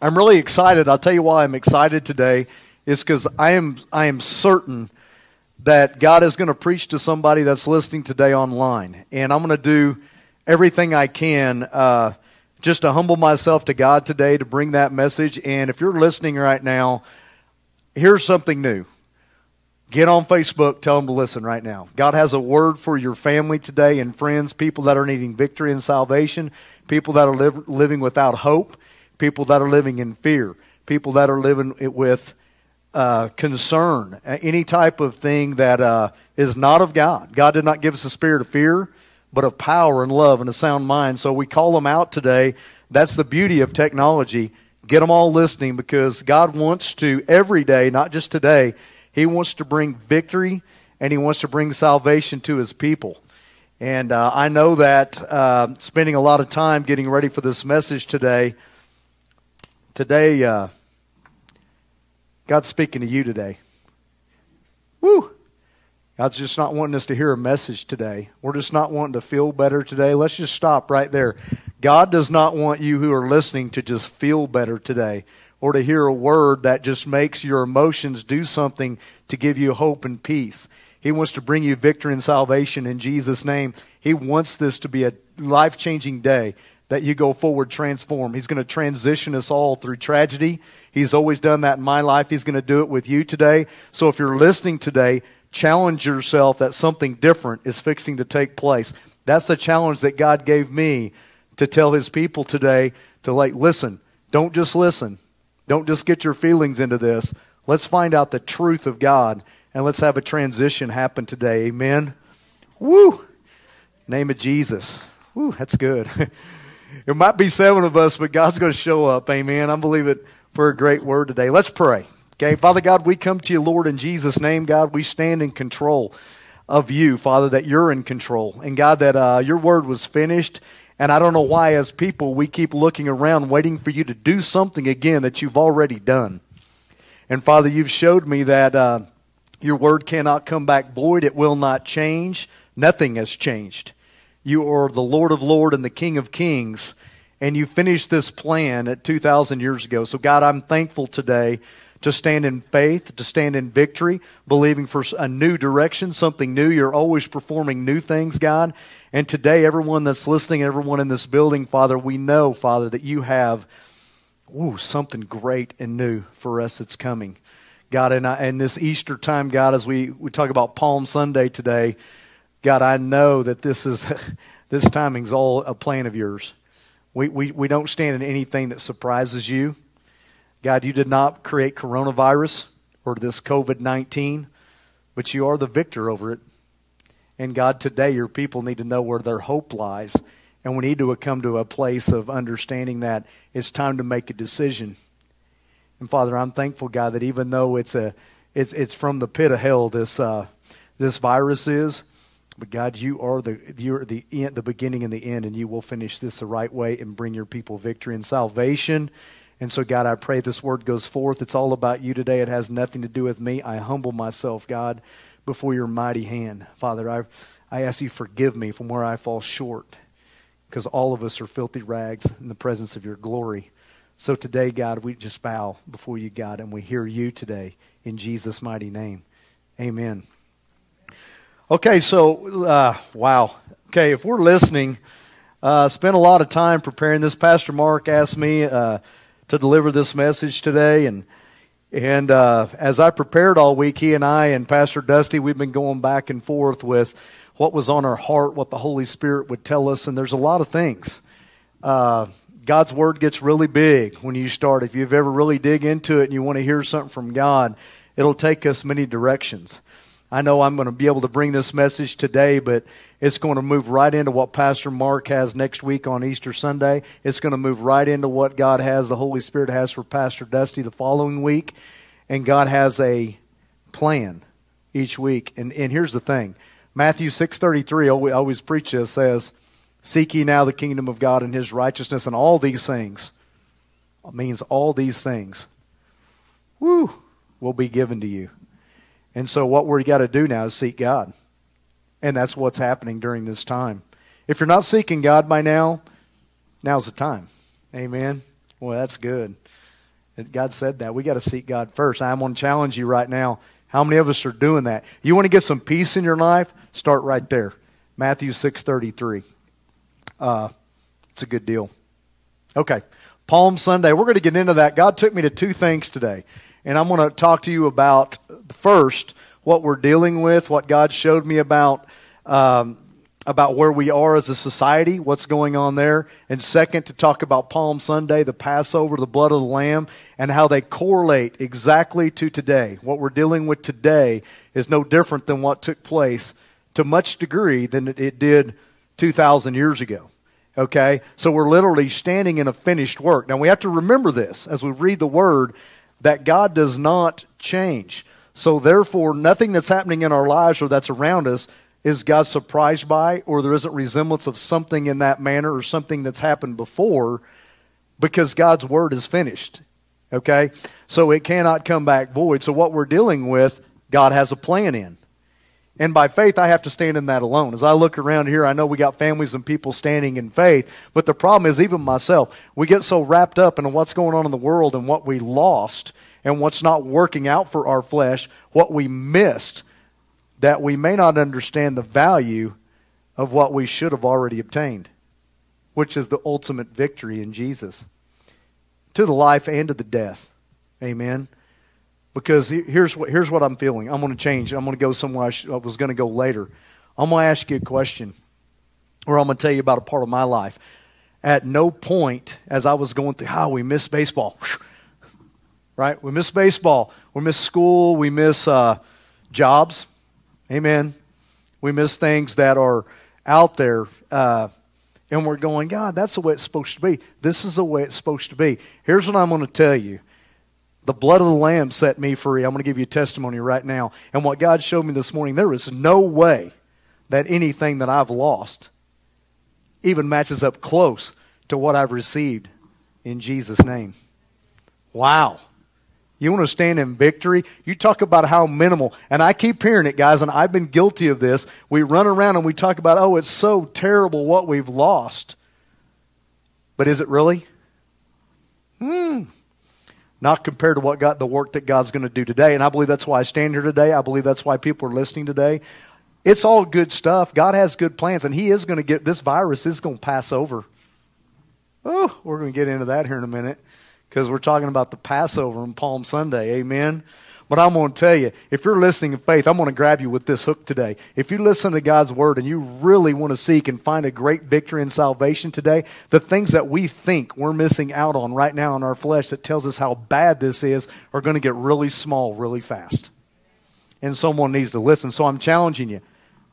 I'm really excited. I'll tell you why I'm excited today is because I am certain that God is going to preach to somebody that's listening today online. And I'm going to do everything I can just to humble myself to God today to bring that message. And if you're listening right now, here's something new. Get on Facebook, tell them to listen right now. God has a word for your family today and friends, people that are needing victory and salvation, people that are living without hope, people that are living in fear, people that are living with concern, any type of thing that is not of God. God did not give us a spirit of fear, but of power and love and a sound mind. So we call them out today. That's the beauty of technology. Get them all listening because God wants to every day, not just today, He wants to bring victory and He wants to bring salvation to His people. And I know that spending a lot of time getting ready for this message today, God's speaking to you today. Woo! God's just not wanting us to hear a message today. We're just not wanting to feel better today. Let's just stop right there. God does not want you who are listening to just feel better today or to hear a word that just makes your emotions do something to give you hope and peace. He wants to bring you victory and salvation in Jesus' name. He wants this to be a life-changing day that you go forward transformed. He's going to transition us all through tragedy. He's always done that in my life. He's going to do it with you today. So if you're listening today, challenge yourself that something different is fixing to take place. That's the challenge that God gave me to tell His people today to listen. Don't just listen. Don't just get your feelings into this. Let's find out the truth of God and let's have a transition happen today. Amen. Woo! Name of Jesus. Woo, that's good. It might be 7 of us, but God's going to show up. Amen. I believe it for a great word today. Let's pray. Okay, Father God, we come to you, Lord, in Jesus' name. God, we stand in control of you, Father, that you're in control. And God, that your word was finished. And I don't know why, as people, we keep looking around waiting for you to do something again that you've already done. And Father, you've showed me that your word cannot come back void. It will not change. Nothing has changed. You are the Lord of Lords and the King of Kings. And you finished this plan at 2,000 years ago. So God, I'm thankful today to stand in faith, to stand in victory, believing for a new direction, something new. You're always performing new things, God. And today, everyone that's listening, everyone in this building, Father, we know, Father, that you have something great and new for us that's coming. God, and this Easter time, God, as we talk about Palm Sunday today, God, I know that this timing's all a plan of yours. We don't stand in anything that surprises you. God, you did not create coronavirus or this COVID-19, but you are the victor over it. And God, today your people need to know where their hope lies. And we need to come to a place of understanding that it's time to make a decision. And Father, I'm thankful, God, that even though it's from the pit of hell, this virus is, but God, you're the beginning and the end, and you will finish this the right way and bring your people victory and salvation. And so, God, I pray this word goes forth. It's all about you today. It has nothing to do with me. I humble myself, God, before your mighty hand. Father, I ask you forgive me from where I fall short, because all of us are filthy rags in the presence of your glory. So today, God, we just bow before you, God, and we hear you today in Jesus' mighty name. Amen. Okay, so, wow. Okay, if we're listening, spent a lot of time preparing this. Pastor Mark asked me to deliver this message today, and as I prepared all week, he and I and Pastor Dusty, we've been going back and forth with what was on our heart, what the Holy Spirit would tell us, and there's a lot of things. God's Word gets really big when you start. If you've ever really dig into it and you want to hear something from God, it'll take us many directions. I know I'm going to be able to bring this message today, but it's going to move right into what Pastor Mark has next week on Easter Sunday. It's going to move right into what God has, the Holy Spirit has for Pastor Dusty the following week. And God has a plan each week. And here's the thing. Matthew 6:33, I always preach this, says, "Seek ye now the kingdom of God and His righteousness, and all these things," means all these things, will be given to you. And so what we got to do now is seek God. And that's what's happening during this time. If you're not seeking God by now, now's the time. Amen. Well, that's good. God said that. We got to seek God first. I'm going to challenge you right now. How many of us are doing that? You want to get some peace in your life? Start right there. Matthew 6:33. It's a good deal. Okay. Palm Sunday. We're going to get into that. God took me to two things today. And I'm going to talk to you about, first, what we're dealing with, what God showed me about where we are as a society, what's going on there. And second, to talk about Palm Sunday, the Passover, the blood of the Lamb, and how they correlate exactly to today. What we're dealing with today is no different than what took place to much degree than it did 2,000 years ago. Okay? So we're literally standing in a finished work. Now we have to remember this as we read the Word, that God does not change. So therefore, nothing that's happening in our lives or that's around us is God surprised by, or there isn't resemblance of something in that manner or something that's happened before, because God's Word is finished. Okay? So it cannot come back void. So what we're dealing with, God has a plan in. And by faith, I have to stand in that alone. As I look around here, I know we got families and people standing in faith, but the problem is, even myself, we get so wrapped up in what's going on in the world and what we lost and what's not working out for our flesh, what we missed, that we may not understand the value of what we should have already obtained, which is the ultimate victory in Jesus, to the life and to the death. Amen. Because here's what I'm feeling. I'm going to change. I'm going to go somewhere I was going to go later. I'm going to ask you a question, or I'm going to tell you about a part of my life. At no point, as I was going through, we miss baseball. Right? We miss baseball. We miss school. We miss jobs. Amen. We miss things that are out there. And we're going, God, that's the way it's supposed to be. This is the way it's supposed to be. Here's what I'm going to tell you. The blood of the Lamb set me free. I'm going to give you a testimony right now. And what God showed me this morning, there is no way that anything that I've lost even matches up close to what I've received in Jesus' name. Wow. You want to stand in victory? You talk about how minimal. And I keep hearing it, guys, and I've been guilty of this. We run around and we talk about, it's so terrible what we've lost. But is it really? Not compared to the work that God's going to do today. And I believe that's why I stand here today. I believe that's why people are listening today. It's all good stuff. God has good plans, and He is going to get, this virus is going to pass over. Oh, we're going to get into that here in a minute, because we're talking about the Passover on Palm Sunday. Amen. But I'm going to tell you, if you're listening in faith, I'm going to grab you with this hook today. If you listen to God's Word and you really want to seek and find a great victory and salvation today, the things that we think we're missing out on right now in our flesh that tells us how bad this is are going to get really small really fast. And someone needs to listen. So I'm challenging you.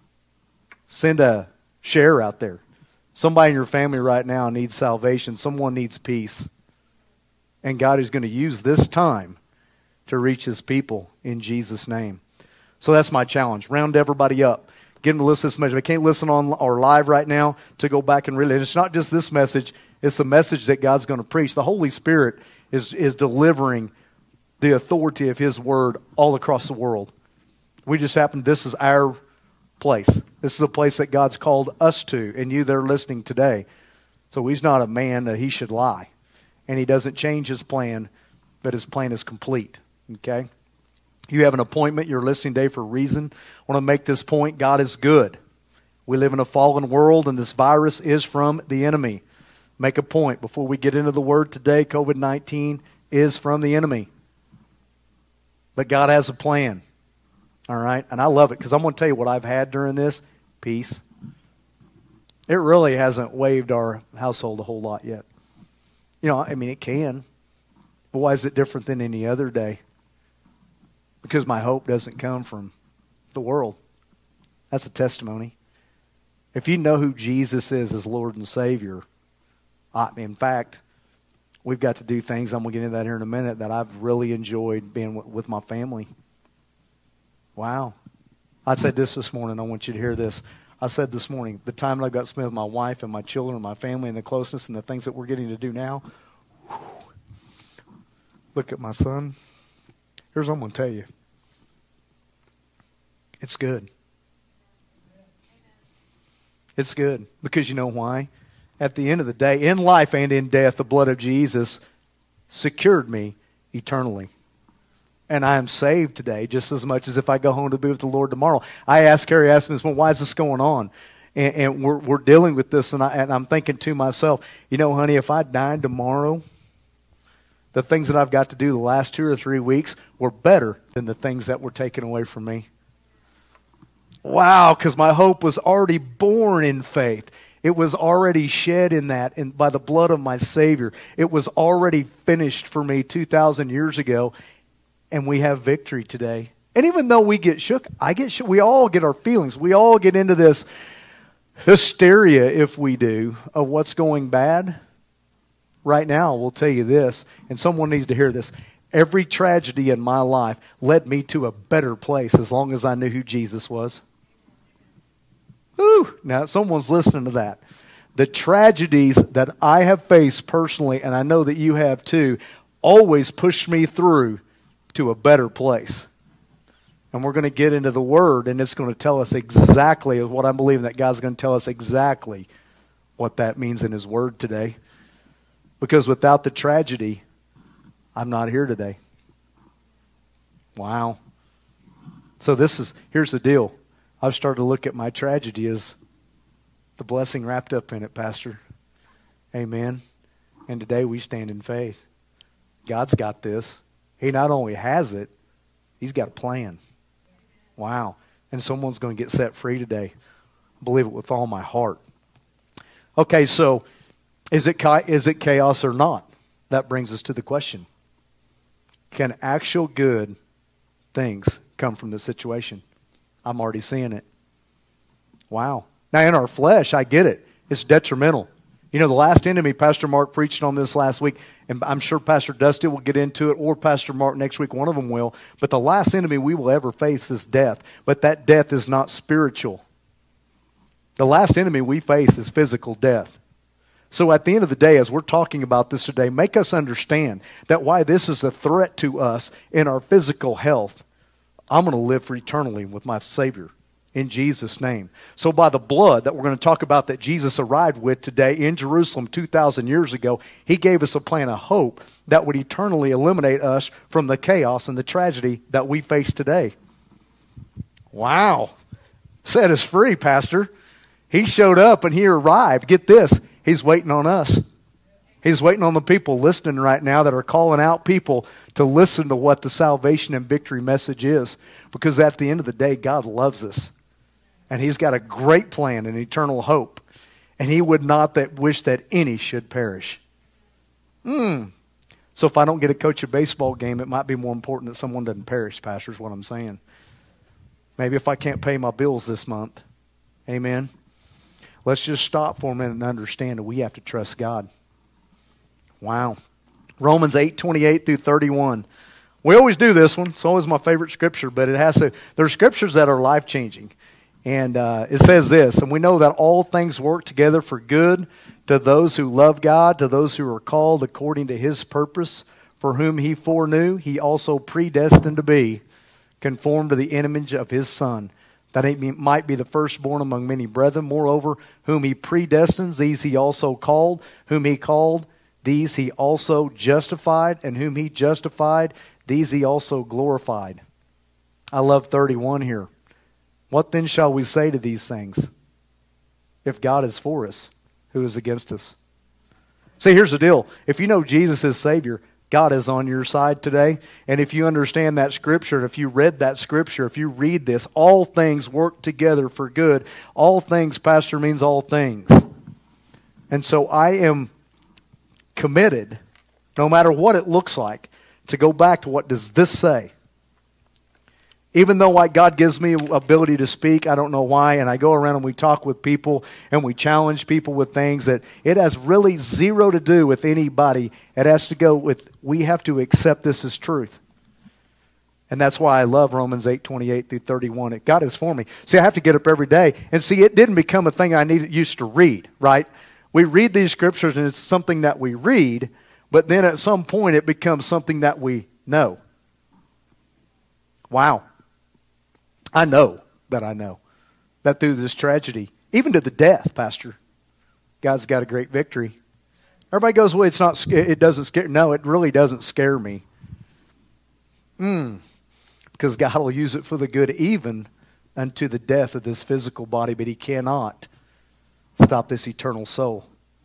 Send a share out there. Somebody in your family right now needs salvation. Someone needs peace. And God is going to use this time to reach His people in Jesus' name. So that's my challenge. Round everybody up. Get them to listen to this message. If they can't listen on or live right now, to go back and read it. And it's not just this message. It's the message that God's going to preach. The Holy Spirit is delivering the authority of His Word all across the world. We just happen, this is our place. This is a place that God's called us to, and you that are listening today. So He's not a man that He should lie. And He doesn't change His plan, but His plan is complete. Okay? You have an appointment. You're listening today for a reason. I want to make this point. God is good. We live in a fallen world, and this virus is from the enemy. Make a point. Before we get into the Word today, COVID-19 is from the enemy. But God has a plan. All right? And I love it, because I'm going to tell you what I've had during this. Peace. It really hasn't waved our household a whole lot yet. It can. But why is it different than any other day? Because my hope doesn't come from the world. That's a testimony. If you know who Jesus is as Lord and Savior, in fact, we've got to do things, I'm going to get into that here in a minute, that I've really enjoyed being with my family. Wow. I said this morning. I want you to hear this. I said this morning, the time that I've got to spend with my wife and my children and my family and the closeness and the things that we're getting to do now. Look at my son. Here's what I'm going to tell you. It's good. It's good. Because you know why? At the end of the day, in life and in death, the blood of Jesus secured me eternally. And I am saved today just as much as if I go home to be with the Lord tomorrow. Carrie asked me this, well, why is this going on? And we're dealing with this, and I'm thinking to myself, honey, if I died tomorrow, the things that I've got to do the last 2 or 3 weeks were better than the things that were taken away from me. Wow, because my hope was already born in faith. It was already shed in that, and by the blood of my Savior. It was already finished for me 2,000 years ago, and we have victory today. And even though we get shook, I get shook. We all get our feelings. We all get into this hysteria, if we do, of what's going bad. Right now, we'll tell you this, and someone needs to hear this. Every tragedy in my life led me to a better place as long as I knew who Jesus was. Ooh, now someone's listening to that. The tragedies that I have faced personally, and I know that you have too, always push me through to a better place. And we're going to get into the Word, and it's going to tell us exactly what I'm believing, that God's going to tell us exactly what that means in His Word today. Because without the tragedy, I'm not here today. Wow. So here's the deal. I've started to look at my tragedy as the blessing wrapped up in it, Pastor. Amen. And today we stand in faith. God's got this. He not only has it, He's got a plan. Wow. And someone's going to get set free today. I believe it with all my heart. Okay, so is it chaos or not? That brings us to the question. Can actual good things come from this situation? I'm already seeing it. Wow. Now in our flesh, I get it. It's detrimental. The last enemy, Pastor Mark preached on this last week, and I'm sure Pastor Dusty will get into it, or Pastor Mark next week, one of them will. But the last enemy we will ever face is death. But that death is not spiritual. The last enemy we face is physical death. So at the end of the day, as we're talking about this today, make us understand that why this is a threat to us in our physical health. I'm going to live for eternally with my Savior in Jesus' name. So by the blood that we're going to talk about that Jesus arrived with today in Jerusalem 2,000 years ago, He gave us a plan of hope that would eternally eliminate us from the chaos and the tragedy that we face today. Wow. Set us free, Pastor. He showed up and He arrived. Get this. He's waiting on us. He's waiting on the people listening right now that are calling out people to listen to what the salvation and victory message is. Because at the end of the day, God loves us. And He's got a great plan and eternal hope. And He would not wish that any should perish. So if I don't get to coach a baseball game, it might be more important that someone doesn't perish, Pastor, is what I'm saying. Maybe if I can't pay my bills this month. Amen. Let's just stop for a minute and understand that we have to trust God. Wow. Romans 8:28 through 31. We always do this one. It's always my favorite scripture, but there are scriptures that are life-changing. And it says this, and we know that all things work together for good to those who love God, to those who are called according to His purpose, for whom He foreknew, He also predestined to be conformed to the image of His Son, that He might be the firstborn among many brethren. Moreover, whom He predestines, these He also called. Whom He called, these He also justified. And whom He justified, these He also glorified. I love 31 here. What then shall we say to these things? If God is for us, who is against us? See, here's the deal. If you know Jesus is Savior, God is on your side today. And if you understand that scripture, if you read that scripture, if you read this, all things work together for good. All things, Pastor, means all things. And so I am committed, no matter what it looks like, to go back to what does this say. Even though God gives me ability to speak, I don't know why, and I go around and we talk with people and we challenge people with things that it has really zero to do with anybody. It has to go with, we have to accept this as truth. And that's why I love Romans 8:28 through 31. God is for me. See, I have to get up every day. And see, it didn't become a thing I used to read, right? We read these scriptures and it's something that we read, but then at some point it becomes something that we know. Wow. I know that through this tragedy, even to the death, Pastor, God's got a great victory. Everybody goes, well, it doesn't scare. No, it really doesn't scare me. Because God will use it for the good even unto the death of this physical body, but he cannot stop this eternal soul.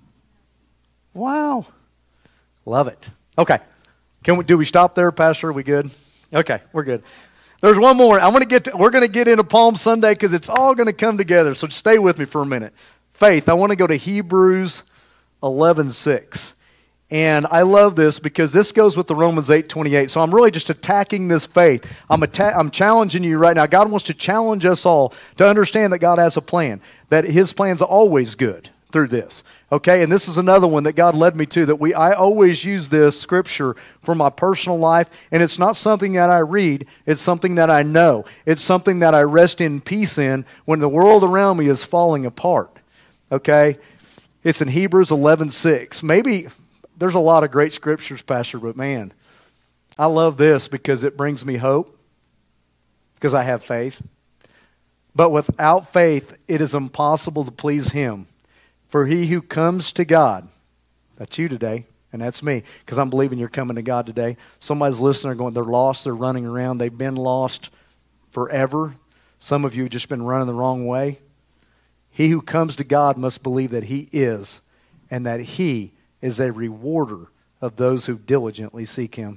Wow. Love it. Okay. Do we stop there, Pastor? Are we good? Okay, we're good. There's one more. We're going to get into Palm Sunday because it's all going to come together. So stay with me for a minute. Faith. I want to go to Hebrews 11:6. And I love this because this goes with the Romans 8:28. So I'm really just attacking this faith. I'm challenging you right now. God wants to challenge us all to understand that God has a plan, that his plan's always good through this. Okay, and this is another one that God led me to, that I always use this scripture for my personal life, and it's not something that I read, it's something that I know. It's something that I rest in peace in when the world around me is falling apart. Okay, it's in Hebrews 11:6. Maybe there's a lot of great scriptures, Pastor, but man, I love this because it brings me hope, because I have faith. But without faith, it is impossible to please him. For he who comes to God, that's you today, and that's me, because I'm believing you're coming to God today. Somebody's listening, they're going, they're lost, they're running around, they've been lost forever. Some of you have just been running the wrong way. He who comes to God must believe that he is, and that he is a rewarder of those who diligently seek him.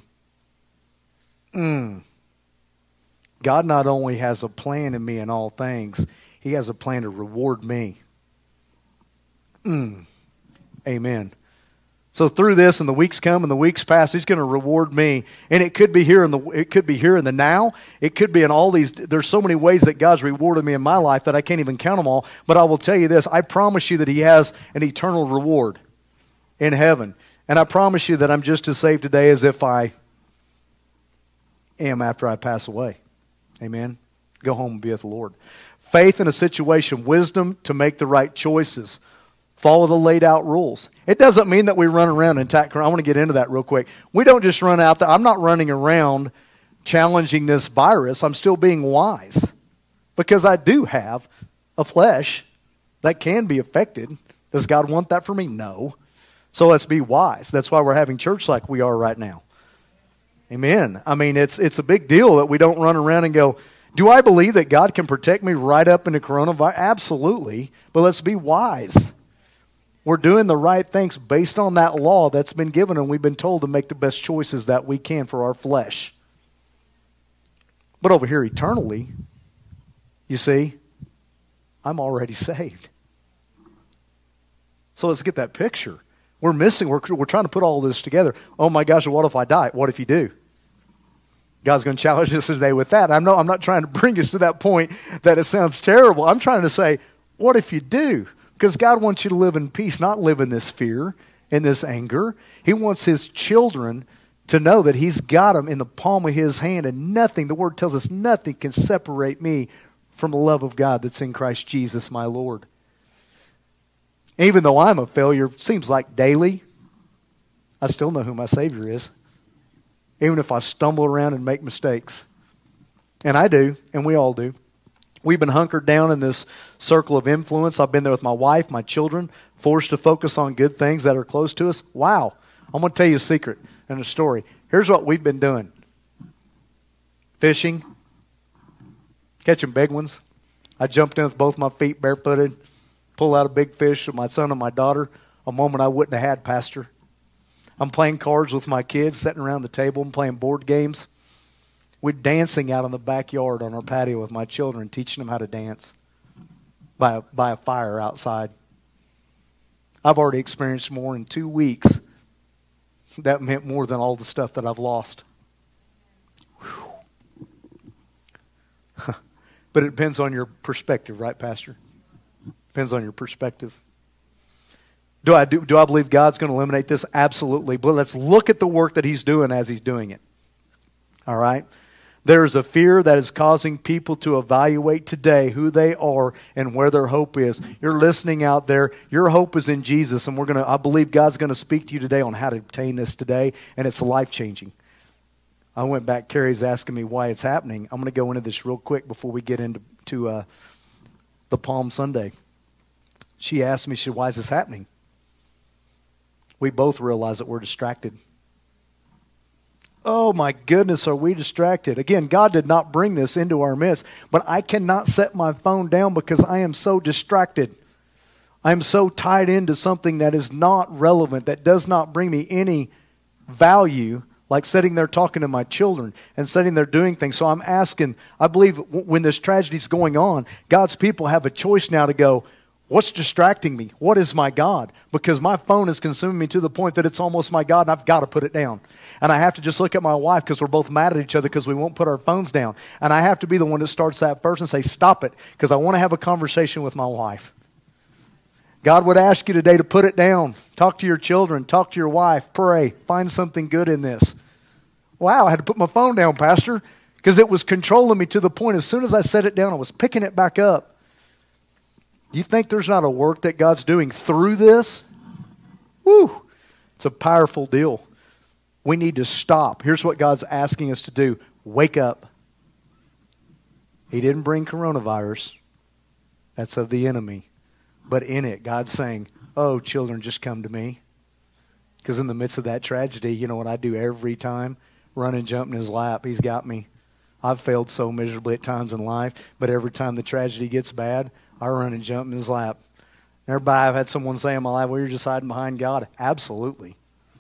God not only has a plan in me in all things, he has a plan to reward me. Amen. So through this, and the weeks come and the weeks pass, he's going to reward me. And it could be here in the now. It could be in all these. There's so many ways that God's rewarded me in my life that I can't even count them all. But I will tell you this: I promise you that he has an eternal reward in heaven. And I promise you that I'm just as saved today as if I am after I pass away. Amen. Go home and be with the Lord. Faith in a situation, wisdom to make the right choices. Follow the laid out rules. It doesn't mean that we run around and attack. I want to get into that real quick. We don't just run out there. I'm not running around challenging this virus. I'm still being wise. Because I do have a flesh that can be affected. Does God want that for me? No. So let's be wise. That's why we're having church like we are right now. Amen. I mean, it's a big deal that we don't run around and go, do I believe that God can protect me right up into coronavirus? Absolutely. But let's be wise. We're doing the right things based on that law that's been given, and we've been told to make the best choices that we can for our flesh. But over here eternally, you see, I'm already saved. So let's get that picture. We're trying to put all this together. Oh my gosh, what if I die? What if you do? God's going to challenge us today with that. I'm not trying to bring us to that point that it sounds terrible. I'm trying to say, what if you do? Because God wants you to live in peace, not live in this fear, in this anger. He wants his children to know that he's got them in the palm of his hand, and nothing, the word tells us, nothing can separate me from the love of God that's in Christ Jesus, my Lord. Even though I'm a failure, seems like daily, I still know who my Savior is. Even if I stumble around and make mistakes. And I do, and we all do. We've been hunkered down in this circle of influence. I've been there with my wife, my children, forced to focus on good things that are close to us. Wow. I'm going to tell you a secret and a story. Here's what we've been doing. Fishing. Catching big ones. I jumped in with both my feet barefooted. Pulled out a big fish with my son and my daughter. A moment I wouldn't have had, Pastor. I'm playing cards with my kids, sitting around the table and playing board games. We're dancing out in the backyard on our patio with my children, teaching them how to dance by a fire outside. I've already experienced more in 2 weeks. That meant more than all the stuff that I've lost. But it depends on your perspective, right, Pastor? Depends on your perspective. Do I believe God's going to eliminate this? Absolutely. But let's look at the work that he's doing as he's doing it. All right? There is a fear that is causing people to evaluate today who they are and where their hope is. You're listening out there. Your hope is in Jesus, and I believe God's going to speak to you today on how to obtain this today, and it's life-changing. I went back. Carrie's asking me why it's happening. I'm going to go into this real quick before we get into the Palm Sunday. She asked me, she said, why is this happening? We both realize that we're distracted. Oh my goodness, are we distracted? Again, God did not bring this into our midst, but I cannot set my phone down because I am so distracted. I'm so tied into something that is not relevant, that does not bring me any value, like sitting there talking to my children and sitting there doing things. So I'm asking, I believe when this tragedy is going on, God's people have a choice now to go, what's distracting me? What is my God? Because my phone is consuming me to the point that it's almost my God, and I've got to put it down. And I have to just look at my wife because we're both mad at each other because we won't put our phones down. And I have to be the one that starts that first and say, stop it, because I want to have a conversation with my wife. God would ask you today to put it down. Talk to your children. Talk to your wife. Pray. Find something good in this. Wow, I had to put my phone down, Pastor, because it was controlling me to the point as soon as I set it down, I was picking it back up. You think there's not a work that God's doing through this? Woo! It's a powerful deal. We need to stop. Here's what God's asking us to do. Wake up. He didn't bring coronavirus. That's of the enemy. But in it, God's saying, oh, children, just come to me. Because in the midst of that tragedy, you know what I do every time? Run and jump in his lap. He's got me. I've failed so miserably at times in life, but every time the tragedy gets bad, I run and jump in his lap. Everybody, I've had someone say in my life, well, you're just hiding behind God. Absolutely.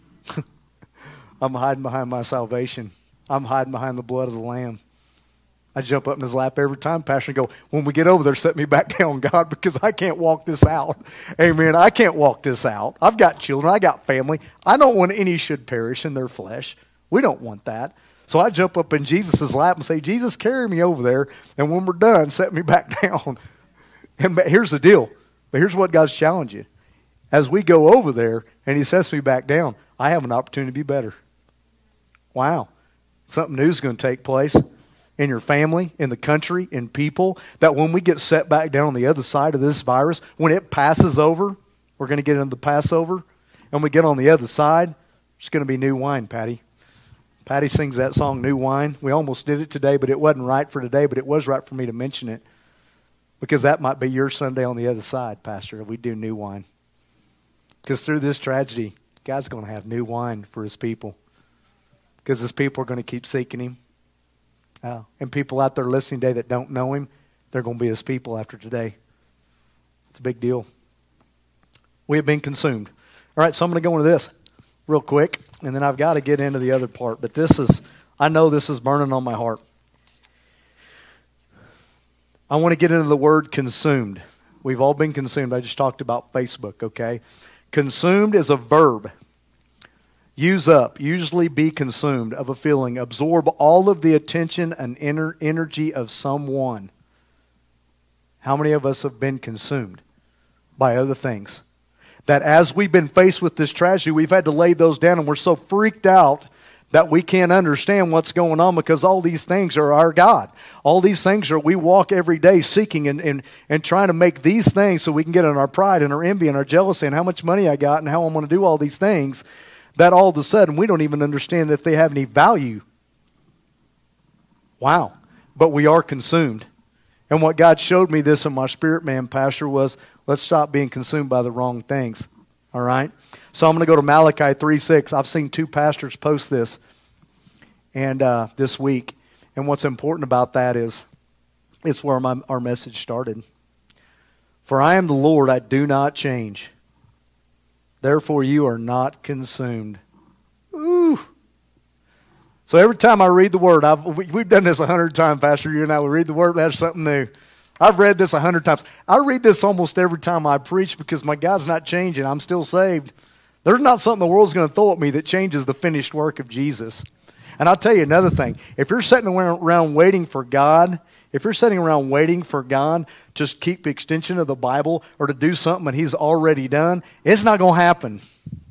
I'm hiding behind my salvation. I'm hiding behind the blood of the Lamb. I jump up in his lap every time, Pastor, and go, when we get over there, set me back down, God, because I can't walk this out. Amen. I can't walk this out. I've got children. I got family. I don't want any should perish in their flesh. We don't want that. So I jump up in Jesus' lap and say, Jesus, carry me over there, and when we're done, set me back down. And here's the deal. But here's what God's challenging you. As we go over there and he sets me back down, I have an opportunity to be better. Wow. Something new is going to take place in your family, in the country, in people, that when we get set back down on the other side of this virus, when it passes over, we're going to get into the Passover, and we get on the other side, it's going to be new wine, Patty. Patty sings that song, New Wine. We almost did it today, but it wasn't right for today, but it was right for me to mention it. Because that might be your Sunday on the other side, Pastor, if we do new wine. Because through this tragedy, God's going to have new wine for his people. Because his people are going to keep seeking him. And people out there listening today that don't know him, they're going to be his people after today. It's a big deal. We have been consumed. All right, so I'm going to go into this real quick, and then I've got to get into the other part. But I know this is burning on my heart. I want to get into the word consumed. We've all been consumed. I just talked about Facebook, okay? Consumed is a verb. Use up, usually be consumed of a feeling. Absorb all of the attention and energy of someone. How many of us have been consumed by other things? That as we've been faced with this tragedy, we've had to lay those down, and we're so freaked out that we can't understand what's going on because all these things are our God. All these things we walk every day seeking and trying to make these things so we can get in our pride and our envy and our jealousy and how much money I got and how I'm going to do all these things, that all of a sudden we don't even understand that they have any value. Wow. But we are consumed. And what God showed me this in my spirit man, Pastor, was let's stop being consumed by the wrong things. All right? So I'm going to go to Malachi 3:6. I've seen 2 pastors post this and this week. And what's important about that is it's where our message started. For I am the Lord, I do not change. Therefore you are not consumed. Ooh. So every time I read the word, we've done this 100 times, Pastor. You and I, we read the word, that's something new. I've read this 100 times. I read this almost every time I preach because my God's not changing. I'm still saved. There's not something the world's going to throw at me that changes the finished work of Jesus. And I'll tell you another thing. If you're sitting around waiting for God, to keep the extension of the Bible or to do something that he's already done, it's not going to happen.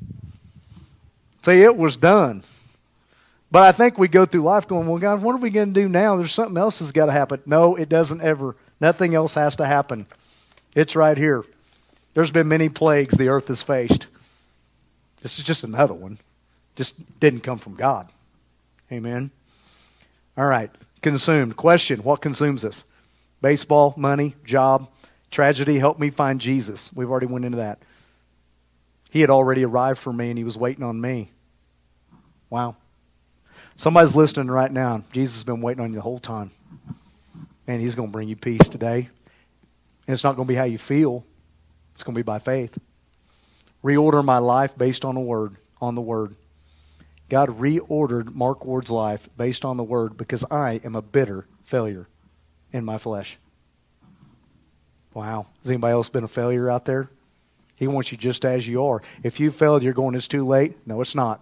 See, it was done. But I think we go through life going, well, God, what are we going to do now? There's something else that's got to happen. No, it doesn't ever. Nothing else has to happen. It's right here. There's been many plagues the earth has faced. This is just another one. Just didn't come from God. Amen. All right. Consumed. Question, what consumes us? Baseball, money, job, tragedy. Help me find Jesus. We've already went into that. He had already arrived for me and he was waiting on me. Wow. Somebody's listening right now. Jesus has been waiting on you the whole time. And he's going to bring you peace today. And it's not going to be how you feel. It's going to be by faith. Reorder my life based on the Word. God reordered Mark Ward's life based on the Word because I am a bitter failure in my flesh. Wow. Has anybody else been a failure out there? He wants you just as you are. If you failed, you're going, it's too late. No, it's not.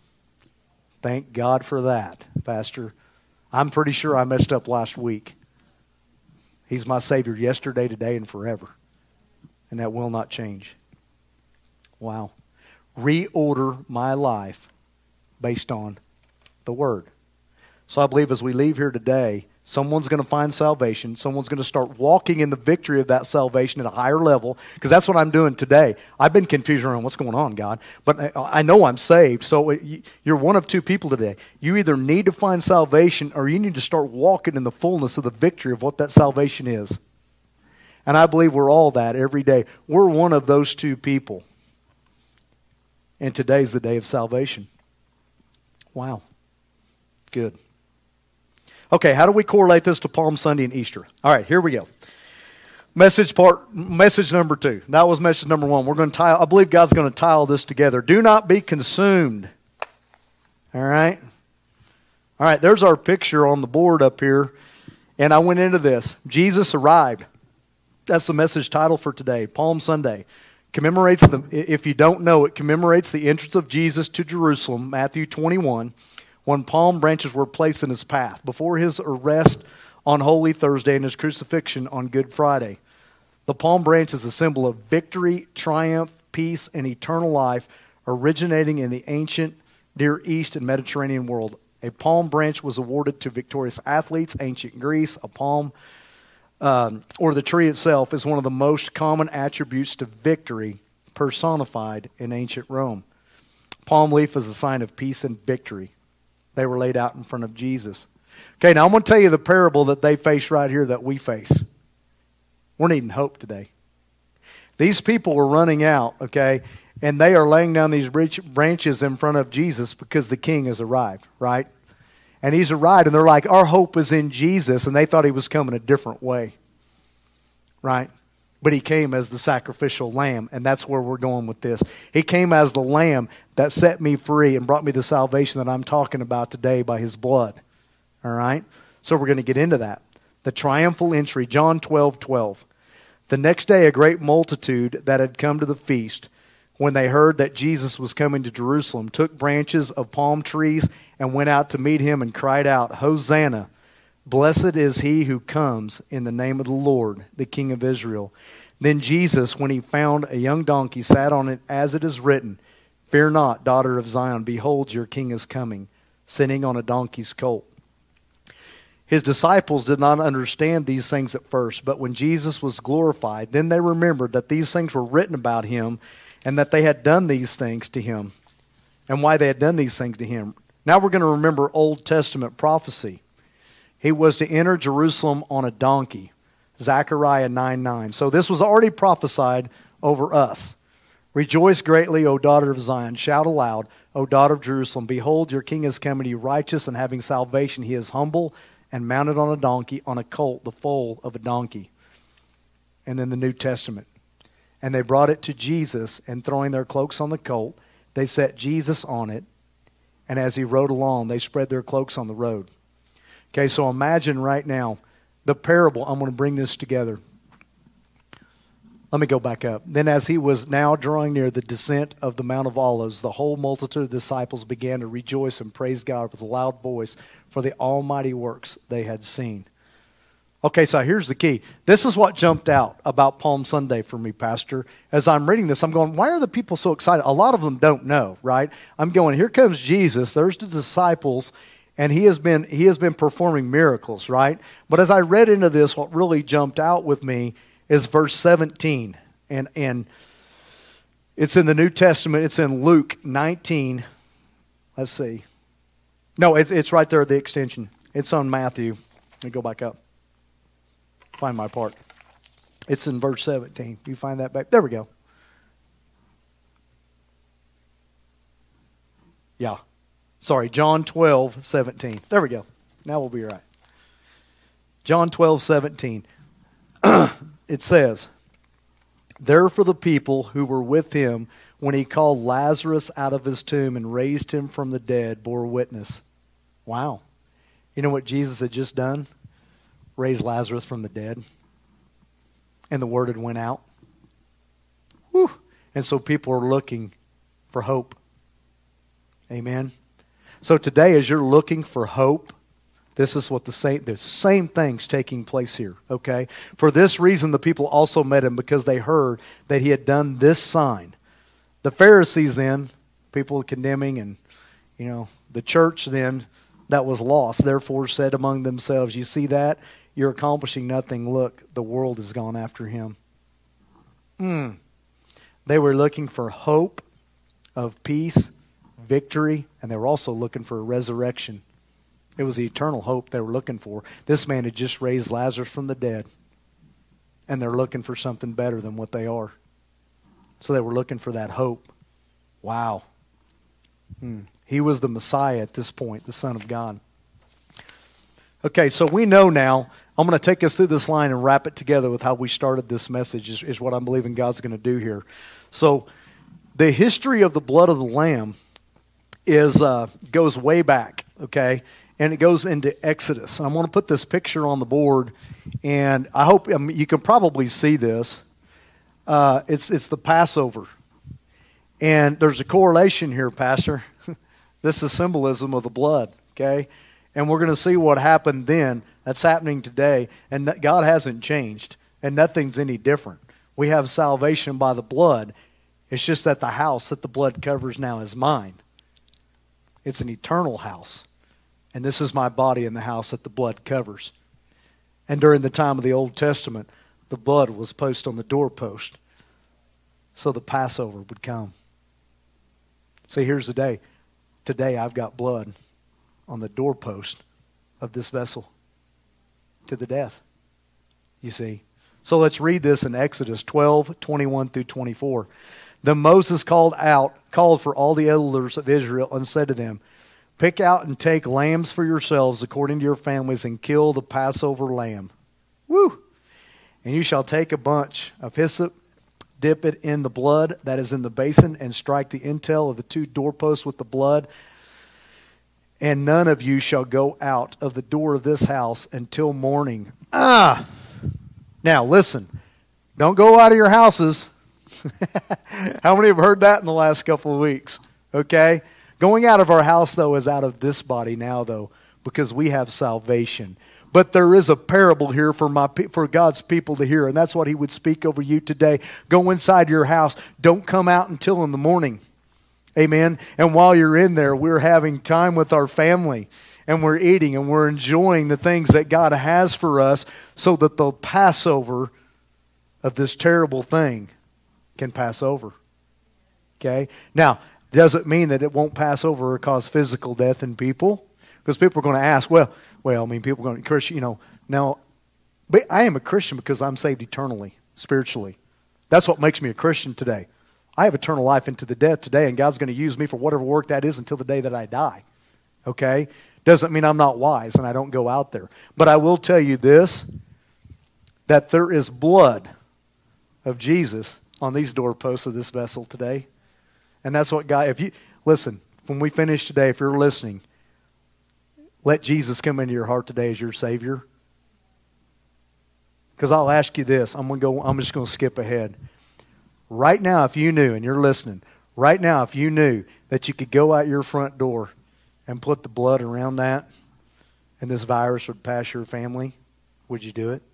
Thank God for that, Pastor. I'm pretty sure I messed up last week. He's my Savior yesterday, today, and forever. And that will not change. Wow. Reorder my life based on the Word. So I believe as we leave here today, someone's going to find salvation. Someone's going to start walking in the victory of that salvation at a higher level, because that's what I'm doing today. I've been confused around what's going on, God, but I know I'm saved. So you're one of two people today. You either need to find salvation or you need to start walking in the fullness of the victory of what that salvation is. And I believe we're all that every day. We're one of those two people. And today's the day of salvation. Wow. Good. Okay, how do we correlate this to Palm Sunday and Easter? All right, here we go. Message number 2. That was message number 1. We're going to I believe God's going to tie all this together. Do not be consumed. All right? All right, there's our picture on the board up here. And I went into this. Jesus arrived. That's the message title for today, Palm Sunday. Commemorates if you don't know, it commemorates the entrance of Jesus to Jerusalem, Matthew 21, when palm branches were placed in his path before his arrest on Holy Thursday and his crucifixion on Good Friday. The palm branch is a symbol of victory, triumph, peace, and eternal life originating in the ancient Near East and Mediterranean world. A palm branch was awarded to victorious athletes, ancient Greece. A palm or the tree itself is one of the most common attributes to victory personified in ancient Rome. Palm leaf is a sign of peace and victory. They were laid out in front of Jesus. Okay, now I'm going to tell you the parable that they face right here that we face. We're needing hope today. These people were running out, okay, and they are laying down these branches in front of Jesus because the king has arrived, right? And he's arrived, and they're like, our hope is in Jesus, and they thought he was coming a different way, right? But he came as the sacrificial lamb, and that's where we're going with this. He came as the lamb that set me free and brought me the salvation that I'm talking about today by his blood, all right? So we're going to get into that. The triumphal entry, John 12:12. The next day, a great multitude that had come to the feast, when they heard that Jesus was coming to Jerusalem, took branches of palm trees and went out to meet him and cried out, Hosanna! Blessed is he who comes in the name of the Lord, the King of Israel. Then Jesus, when he found a young donkey, sat on it, as it is written, Fear not, daughter of Zion, behold, your king is coming, sitting on a donkey's colt. His disciples did not understand these things at first, but when Jesus was glorified, then they remembered that these things were written about him, and that they had done these things to him, and why they had done these things to him. Now we're going to remember Old Testament prophecy. He was to enter Jerusalem on a donkey, Zechariah 9:9. So this was already prophesied over us. Rejoice greatly, O daughter of Zion. Shout aloud, O daughter of Jerusalem. Behold, your king is coming to you, righteous and having salvation. He is humble and mounted on a donkey, on a colt, the foal of a donkey. And then the New Testament. And they brought it to Jesus, and throwing their cloaks on the colt, they set Jesus on it. And as he rode along, they spread their cloaks on the road. Okay, so imagine right now the parable. I'm going to bring this together. Let me go back up. Then as he was now drawing near the descent of the Mount of Olives, the whole multitude of disciples began to rejoice and praise God with a loud voice for the almighty works they had seen. Okay, so here's the key. This is what jumped out about Palm Sunday for me, Pastor. As I'm reading this, I'm going, why are the people so excited? A lot of them don't know, right? I'm going, here comes Jesus. There's the disciples, and he has been performing miracles, right? But as I read into this, what really jumped out with me is verse 17. And it's in the New Testament. It's in Luke 19. Let's see. No, it's right there at the extension. It's on Matthew. Let me go back up. Find my part. It's in verse 17. You find that back? There we go. Yeah. Sorry, John 12:17. There we go. Now we'll be right. John 12:17. It says, "Therefore the people who were with him when he called Lazarus out of his tomb and raised him from the dead bore witness." Wow. You know what Jesus had just done? Raised Lazarus from the dead. And the word had went out. Whew. And so people are looking for hope. Amen. So today, as you're looking for hope, this is what the same thing's taking place here, okay? For this reason, the people also met him, because they heard that he had done this sign. The Pharisees then, people condemning, and, the church then that was lost, therefore said among themselves, "You see that? You're accomplishing nothing. Look, the world has gone after him." They were looking for hope of peace, victory, and they were also looking for a resurrection. It was the eternal hope they were looking for. This man had just raised Lazarus from the dead, and they're looking for something better than what they are. So they were looking for that hope. Wow. He was the Messiah at this point, the Son of God. Okay, so we know now. I'm going to take us through this line and wrap it together with how we started this message, is what I'm believing God's going to do here. So the history of the blood of the Lamb goes way back, okay? And it goes into Exodus. I'm going to put this picture on the board, and I hope you can probably see this. It's the Passover. And there's a correlation here, Pastor. This is symbolism of the blood, okay? And we're going to see what happened then. That's happening today. And God hasn't changed. And nothing's any different. We have salvation by the blood. It's just that the house that the blood covers now is mine. It's an eternal house. And this is my body in the house that the blood covers. And during the time of the Old Testament, the blood was posted on the doorpost, so the Passover would come. See, here's the day. Today I've got blood on the doorpost of this vessel to the death. You see. So let's read this in Exodus 12:21 through 24. "Then Moses called for all the elders of Israel and said to them, 'Pick out and take lambs for yourselves according to your families, and kill the Passover lamb.' Woo! 'And you shall take a bunch of hyssop, dip it in the blood that is in the basin, and strike the intel of the two doorposts with the blood. And none of you shall go out of the door of this house until morning.'" Now listen, don't go out of your houses. How many have heard that in the last couple of weeks? Okay? Going out of our house, though, is out of this body now, though, because we have salvation. But there is a parable here for God's people to hear, and that's what he would speak over you today. Go inside your house. Don't come out until in the morning. Amen? And while you're in there, we're having time with our family, and we're eating, and we're enjoying the things that God has for us, so that the Passover of this terrible thing can pass over. Okay? Now, does it mean that it won't pass over or cause physical death in people? Because people are going to ask, people are going to, Christian, now, but I am a Christian because I'm saved eternally, spiritually. That's what makes me a Christian today. I have eternal life into the death today, and God's going to use me for whatever work that is until the day that I die. Okay? Doesn't mean I'm not wise and I don't go out there. But I will tell you this, that there is blood of Jesus on these doorposts of this vessel today. And that's what God, listen, when we finish today, if you're listening, let Jesus come into your heart today as your Savior. Because I'll ask you this, I'm just going to skip ahead. Right now, if you knew, and you're listening, right now, if you knew that you could go out your front door and put the blood around that, and this virus would pass your family, would you do it?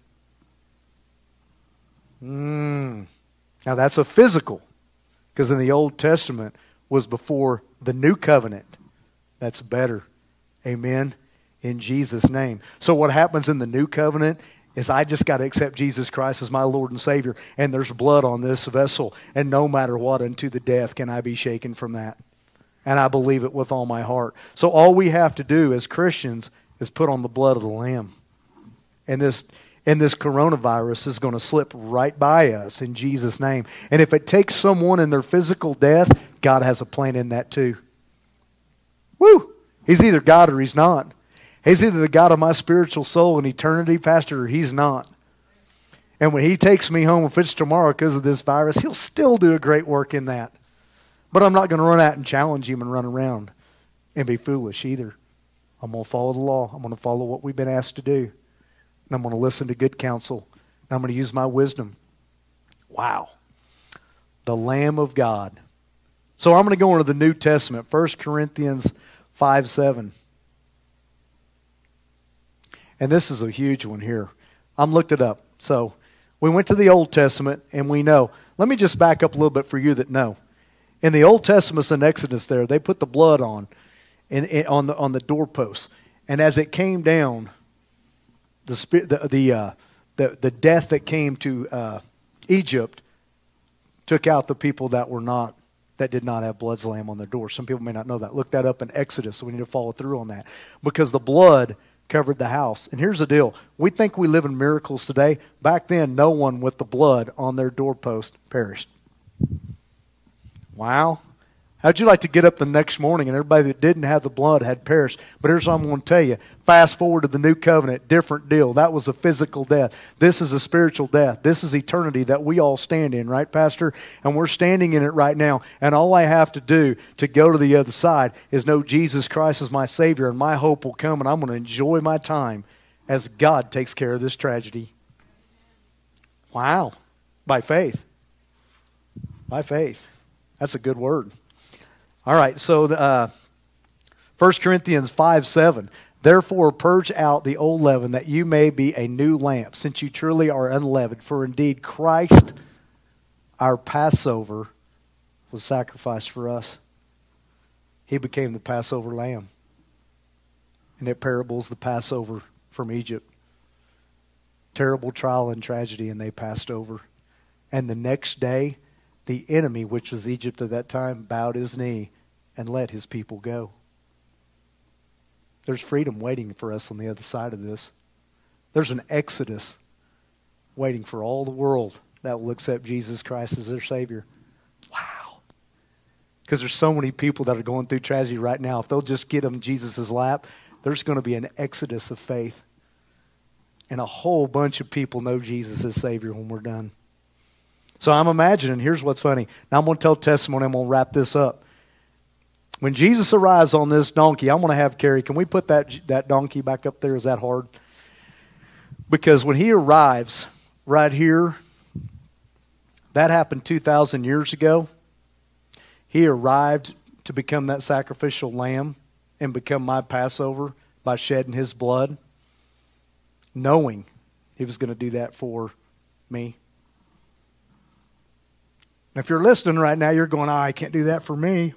Now that's a physical, because in the Old Testament was before the new covenant. That's better. Amen. In Jesus' name. So what happens in the new covenant is I just got to accept Jesus Christ as my Lord and Savior, and there's blood on this vessel, and no matter what, unto the death can I be shaken from that. And I believe it with all my heart. So all we have to do as Christians is put on the blood of the Lamb. And this coronavirus is going to slip right by us in Jesus' name. And if it takes someone in their physical death, God has a plan in that too. Woo! He's either God or he's not. He's either the God of my spiritual soul in eternity, Pastor, or he's not. And when he takes me home, if it's tomorrow because of this virus, he'll still do a great work in that. But I'm not going to run out and challenge him and run around and be foolish either. I'm going to follow the law. I'm going to follow what we've been asked to do. And I'm going to listen to good counsel. And I'm going to use my wisdom. Wow. The Lamb of God. So I'm going to go into the New Testament. 1 Corinthians 5:7. And this is a huge one here. I'm looked it up. So we went to the Old Testament and we know. Let me just back up a little bit for you that know. In the Old Testament in Exodus there, they put the blood on the doorposts. And as it came down, the death that came to Egypt took out the people that did not have blood's lamb on their door. Some people may not know that. Look that up in Exodus, so we need to follow through on that. Because the blood covered the house. And here's the deal. We think we live in miracles today. Back then, no one with the blood on their doorpost perished. Wow. How'd you like to get up the next morning and everybody that didn't have the blood had perished? But here's what I'm going to tell you. Fast forward to the new covenant, different deal. That was a physical death. This is a spiritual death. This is eternity that we all stand in, right, Pastor? And we're standing in it right now. And all I have to do to go to the other side is know Jesus Christ is my Savior, and my hope will come, and I'm going to enjoy my time as God takes care of this tragedy. Wow. By faith. By faith. That's a good word. All right, so 1 Corinthians 5:7. Therefore purge out the old leaven, that you may be a new lamp, since you truly are unleavened. For indeed Christ, our Passover, was sacrificed for us. He became the Passover lamb. And it parables the Passover from Egypt. Terrible trial and tragedy, and they passed over. And the next day, the enemy, which was Egypt at that time, bowed his knee and let his people go. There's freedom waiting for us on the other side of this. There's an exodus waiting for all the world that will accept Jesus Christ as their Savior. Wow. Because there's so many people that are going through tragedy right now. If they'll just get them in Jesus' lap, there's going to be an exodus of faith. And a whole bunch of people know Jesus as Savior when we're done. So I'm imagining, here's what's funny. Now I'm going to tell testimony, I'm going to wrap this up. When Jesus arrives on this donkey, I'm going to have Carrie, can we put that donkey back up there? Is that hard? Because when he arrives right here, that happened 2,000 years ago. He arrived to become that sacrificial lamb and become my Passover by shedding his blood, knowing he was going to do that for me. And if you're listening right now, you're going, I can't do that for me.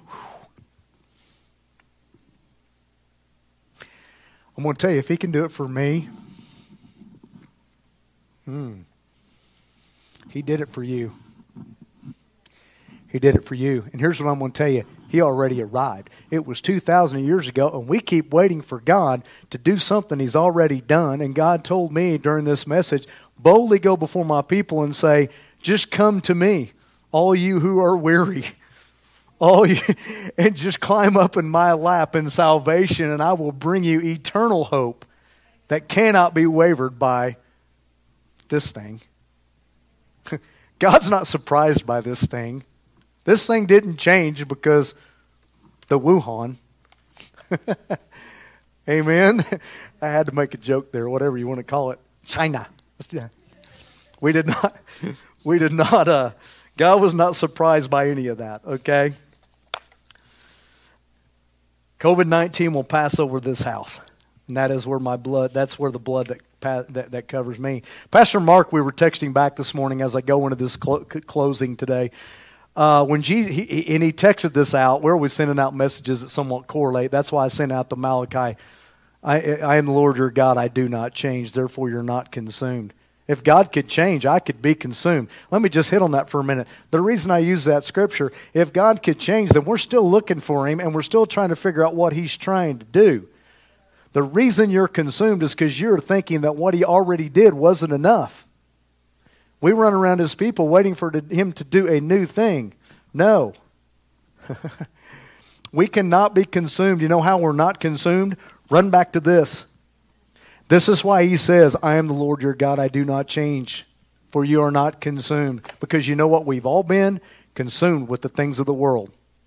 I'm going to tell you, if he can do it for me, he did it for you. He did it for you. And here's what I'm going to tell you. He already arrived. It was 2,000 years ago, and we keep waiting for God to do something he's already done. And God told me during this message, boldly go before my people and say, just come to me, all you who are weary. And just climb up in my lap in salvation, and I will bring you eternal hope that cannot be wavered by this thing. God's not surprised by this thing. This thing didn't change because the Wuhan. Amen. I had to make a joke there, whatever you want to call it. China. Let's do that. We did not, God was not surprised by any of that, okay? COVID-19 will pass over this house. And that is where that's where the blood that covers me. Pastor Mark, we were texting back this morning as I go into this closing today. When he texted this out, we're always sending out messages that somewhat correlate. That's why I sent out the Malachi. I am the Lord your God, I do not change, therefore you're not consumed. If God could change, I could be consumed. Let me just hit on that for a minute. The reason I use that scripture, if God could change, then we're still looking for him and we're still trying to figure out what he's trying to do. The reason you're consumed is because you're thinking that what he already did wasn't enough. We run around as people waiting for him to do a new thing. No. We cannot be consumed. You know how we're not consumed? Run back to this. This is why he says, I am the Lord your God, I do not change, for you are not consumed. Because you know what? We've all been consumed with the things of the world.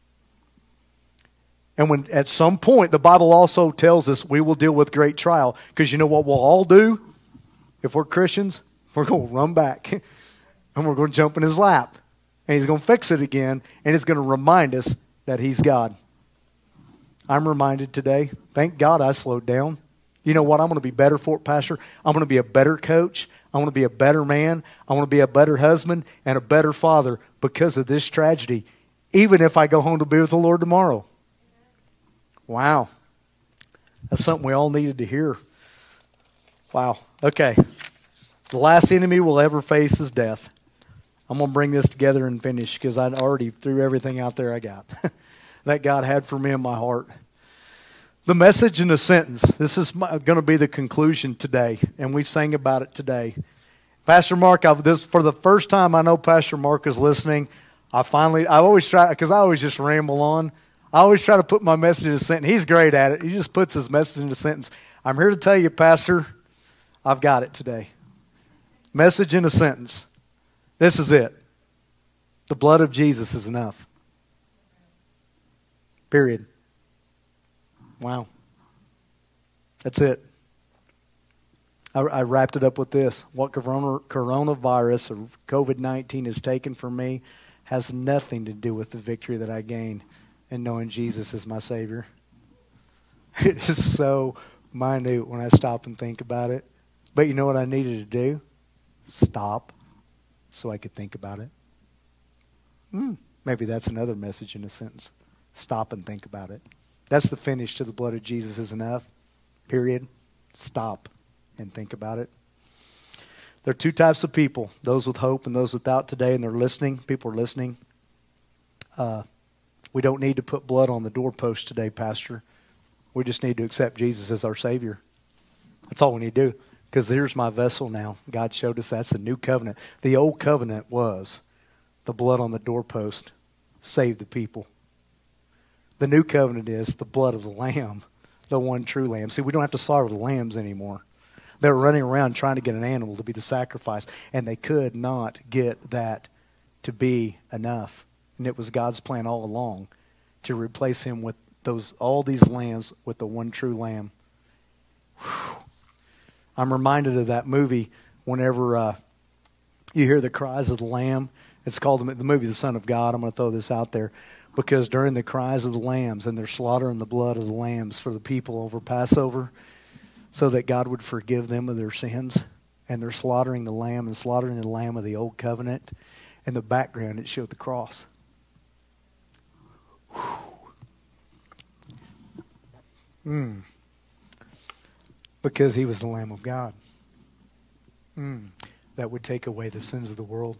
And when at some point, the Bible also tells us we will deal with great trial. Because you know what we'll all do? If we're Christians, we're going to run back. And we're going to jump in his lap. And he's going to fix it again. And he's going to remind us that he's God. I'm reminded today, thank God I slowed down. You know what? I'm going to be better for it, Pastor. I'm going to be a better coach. I'm going to be a better man. I'm going to be a better husband and a better father because of this tragedy. Even if I go home to be with the Lord tomorrow. Wow. That's something we all needed to hear. Wow. Okay. The last enemy we'll ever face is death. I'm going to bring this together and finish because I already threw everything out there I got that God had for me in my heart. The message in a sentence. This is going to be the conclusion today, and we sang about it today. Pastor Mark, for the first time I know Pastor Mark is listening. I always try, because I always just ramble on. I always try to put my message in a sentence. He's great at it. He just puts his message in a sentence. I'm here to tell you, Pastor, I've got it today. Message in a sentence. This is it. The blood of Jesus is enough. Period. Wow. That's it. I wrapped it up with this. What coronavirus or COVID-19 has taken from me has nothing to do with the victory that I gained in knowing Jesus is my Savior. It is so minute when I stop and think about it. But you know what I needed to do? Stop so I could think about it. Maybe that's another message in a sentence. Stop and think about it. That's the finish to the blood of Jesus is enough. Period. Stop and think about it. There are two types of people, those with hope and those without today, and they're listening. People are listening. We don't need to put blood on the doorpost today, Pastor. We just need to accept Jesus as our Savior. That's all we need to do. Because here's my vessel now. God showed us that's the new covenant. The old covenant was the blood on the doorpost saved the people. The new covenant is the blood of the Lamb, the one true Lamb. See, we don't have to slaughter the lambs anymore. They were running around trying to get an animal to be the sacrifice, and they could not get that to be enough. And it was God's plan all along to replace him with all these lambs with the one true Lamb. Whew. I'm reminded of that movie whenever you hear the cries of the lamb. It's called the movie The Son of God. I'm going to throw this out there. Because during the cries of the lambs and they're slaughtering the blood of the lambs for the people over Passover so that God would forgive them of their sins. And they're slaughtering the lamb and slaughtering the lamb of the old covenant. In the background it showed the cross. Because he was the Lamb of God. That would take away the sins of the world.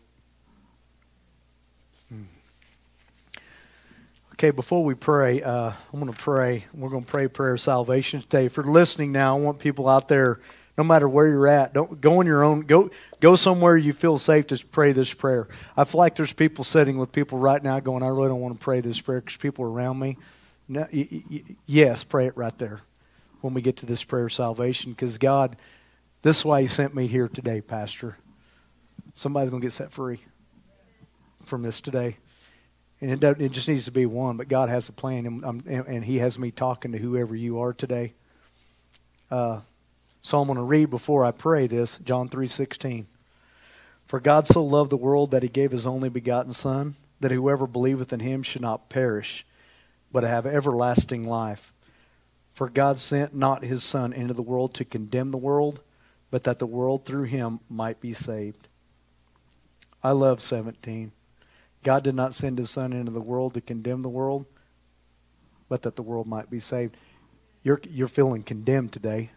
Okay, before we pray, I'm going to pray. We're going to pray a prayer of salvation today. If you're listening now, I want people out there, no matter where you're at, don't go on your own. Go somewhere you feel safe to pray this prayer. I feel like there's people sitting with people right now going, I really don't want to pray this prayer because people are around me. No, yes, pray it right there when we get to this prayer of salvation. Because God, this is why he sent me here today, Pastor. Somebody's going to get set free from this today. And it just needs to be one, but God has a plan, and he has me talking to whoever you are today. So I'm going to read before I pray this, John 3:16. For God so loved the world that he gave his only begotten Son, that whoever believeth in him should not perish, but have everlasting life. For God sent not his Son into the world to condemn the world, but that the world through him might be saved. I love 17. God did not send his Son into the world to condemn the world, but that the world might be saved. You're feeling condemned today.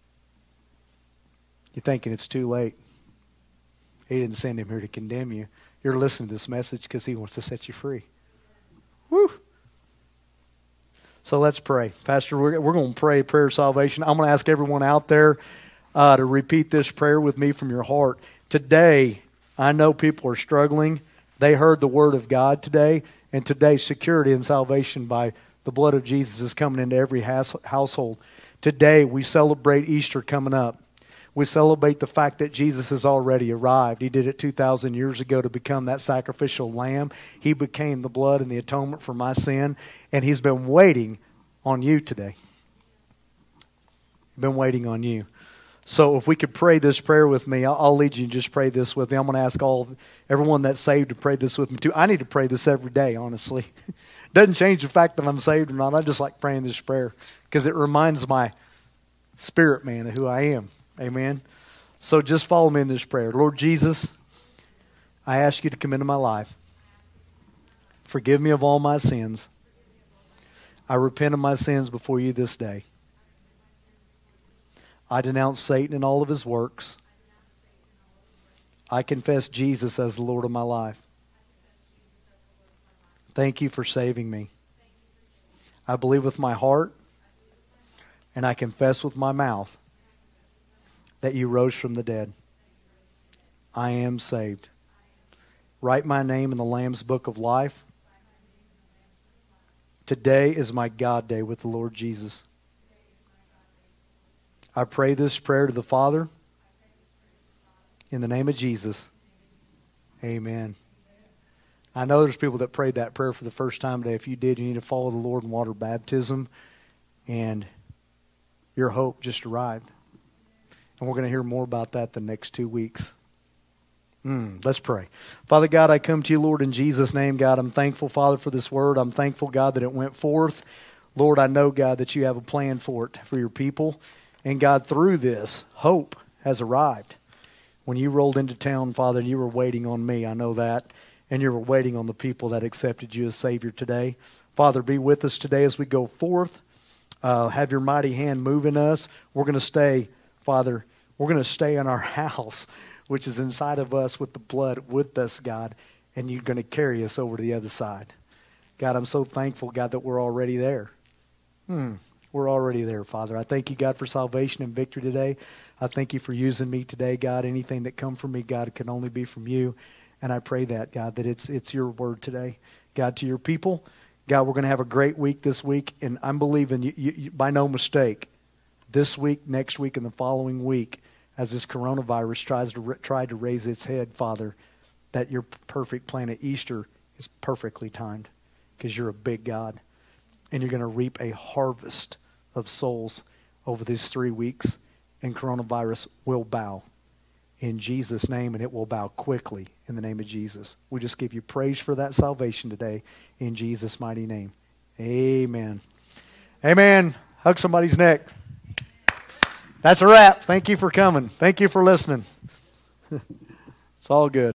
You're thinking it's too late. He didn't send him here to condemn you. You're listening to this message because he wants to set you free. Woo! So let's pray. Pastor, we're going to pray a prayer of salvation. I'm going to ask everyone out there to repeat this prayer with me from your heart. Today, I know people are struggling. They heard the word of God today, and today security and salvation by The blood of Jesus is coming into every household. Today, we celebrate Easter coming up. We celebrate the fact that Jesus has already arrived. He did it 2,000 years ago to become that sacrificial lamb. He became the blood and the atonement for my sin. And He's been waiting on you today. Been waiting on you. So if we could pray this prayer with me, I'll lead you and just pray this with me. I'm going to ask everyone that's saved to pray this with me too. I need to pray this every day, honestly. Doesn't change the fact that I'm saved or not. I just like praying this prayer because it reminds my spirit man of who I am. Amen. So just follow me in this prayer. Lord Jesus, I ask you to come into my life. Forgive me of all my sins. I repent of my sins before you this day. I denounce Satan and all of his works. I confess Jesus as the Lord of my life. Thank you for saving me. I believe with my heart and I confess with my mouth that you rose from the dead. I am saved. Write my name in the Lamb's Book of Life. Today is my God day with the Lord Jesus. I pray this prayer to the Father in the name of Jesus. Amen. I know there's people that prayed that prayer for the first time today. If you did, you need to follow the Lord in water baptism, and your hope just arrived. And we're going to hear more about that the next 2 weeks. Let's pray. Father God, I come to you, Lord, in Jesus' name. God, I'm thankful, Father, for this word. I'm thankful, God, that it went forth. Lord, I know, God, that you have a plan for it, for your people. And God, through this, hope has arrived. When you rolled into town, Father, you were waiting on me. I know that. And you were waiting on the people that accepted you as Savior today. Father, be with us today as we go forth. Have your mighty hand move in us. We're going to stay, Father, we're going to stay in our house, which is inside of us with the blood with us, God. And you're going to carry us over to the other side. God, I'm so thankful, God, that we're already there. We're already there, Father. I thank you, God, for salvation and victory today. I thank you for using me today, God. Anything that come from me, God, it can only be from you. And I pray that, God, that it's your word today. God, to your people, God, we're going to have a great week this week. And I'm believing, you, by no mistake, this week, next week, and the following week, as this coronavirus tried to raise its head, Father, that your perfect plan at Easter is perfectly timed because you're a big God. And you're going to reap a harvest of souls over these 3 weeks. And coronavirus will bow in Jesus' name, and it will bow quickly in the name of Jesus. We just give you praise for that salvation today in Jesus' mighty name. Amen. Amen. Hug somebody's neck. That's a wrap. Thank you for coming. Thank you for listening. It's all good.